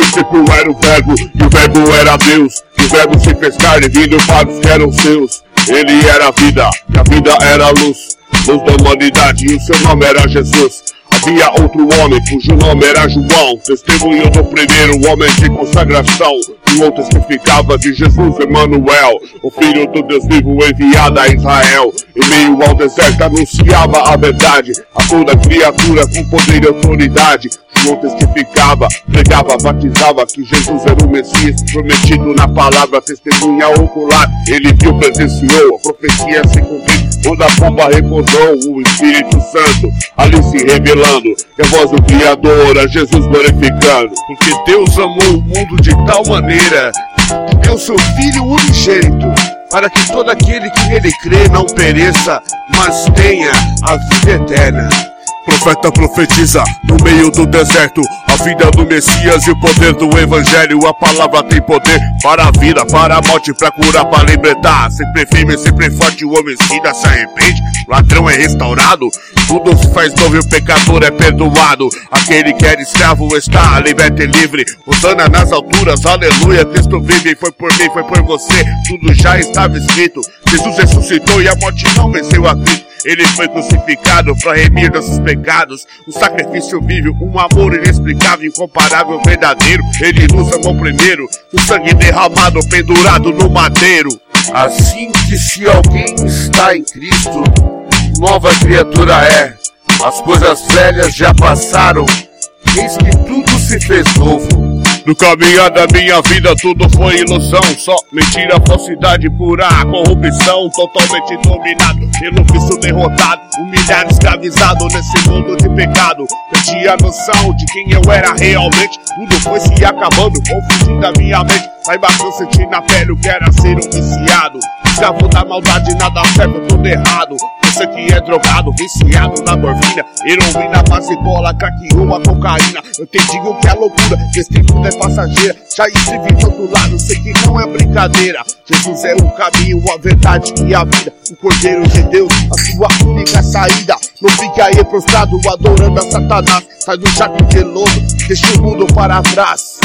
princípio era o verbo, e o verbo era Deus. E o verbo se fez carne, vindo para os que eram seus. Ele era a vida, e a vida era a luz. Luz da humanidade, e o seu nome era Jesus. Havia outro homem, cujo nome era João, testemunho do primeiro homem de consagração. João testificava de Jesus Emanuel, o Filho do Deus vivo enviado a Israel. Em meio ao deserto anunciava a verdade a toda criatura com poder e autoridade. João testificava, pregava, batizava que Jesus era o Messias prometido na palavra, testemunha ocular. Ele viu, presenciou, a profecia se cumpriu. Quando a pomba repousou, o Espírito Santo ali se revelando, e a voz do Criador, a Jesus glorificando. Porque Deus amou o mundo de tal maneira que deu seu Filho unigênito, para que todo aquele que nele crê não pereça, mas tenha a vida eterna. Profeta profetiza no meio do deserto a vida do Messias e o poder do Evangelho. A palavra tem poder para a vida, para a morte, para curar, para libertar. Sempre firme, sempre forte, o homicida se arrepende, o ladrão é restaurado, tudo se faz novo e o pecador é perdoado. Aquele que era escravo está liberto e livre. Hosana nas alturas, aleluia, Cristo vive. Foi por mim, foi por você, tudo já estava escrito. Jesus ressuscitou e a morte não venceu a Cristo. Ele foi crucificado para remir nossos pecados. Um sacrifício vivo, um amor inexplicável, incomparável, verdadeiro. Ele nos amou primeiro, o sangue derramado, pendurado no madeiro. Assim que se alguém está em Cristo, nova criatura é. As coisas velhas já passaram, eis que tudo se fez novo. No caminhar da minha vida tudo foi ilusão, só mentira, falsidade, pura corrupção. Totalmente dominado pelo vício derrotado, humilhado, escravizado nesse mundo de pecado. Perdi a noção de quem eu era realmente, tudo foi se acabando, confundindo a minha mente. Saiba que eu senti na pele o que era ser um viciado, escravo da maldade, nada certo, tudo errado. Você que é drogado, viciado na morfina, heroína, base, bola, crack, uma cocaína. Eu te digo que é loucura, que esse mundo é passageira. Já estive de outro lado, sei que não é brincadeira. Jesus é o caminho, a verdade e a vida, o Cordeiro de Deus, a sua única saída. Não fique aí prostrado, adorando a Satanás. Sai do jato de lodo, deixa o mundo para trás.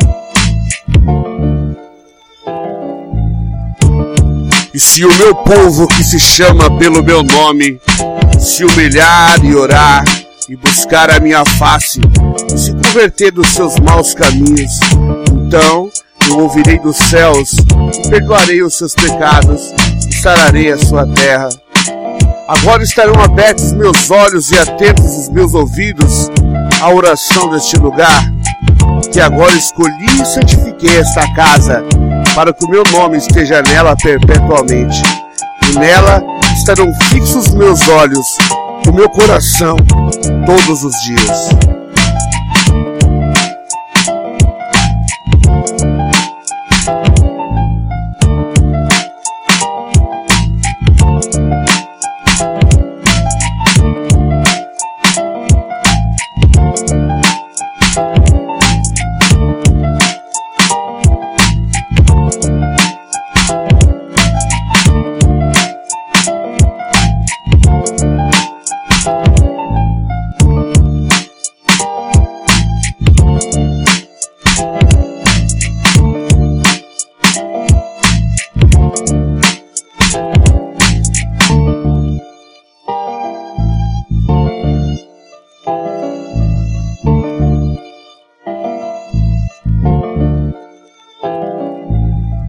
E se o meu povo que se chama pelo meu nome se humilhar e orar e buscar a minha face e se converter dos seus maus caminhos, então eu ouvirei dos céus e perdoarei os seus pecados e sararei a sua terra. Agora estarão abertos meus olhos e atentos os meus ouvidos à oração deste lugar, que agora escolhi e santifiquei esta casa, para que o meu nome esteja nela perpetuamente. E nela estarão fixos meus olhos e o meu coração todos os dias.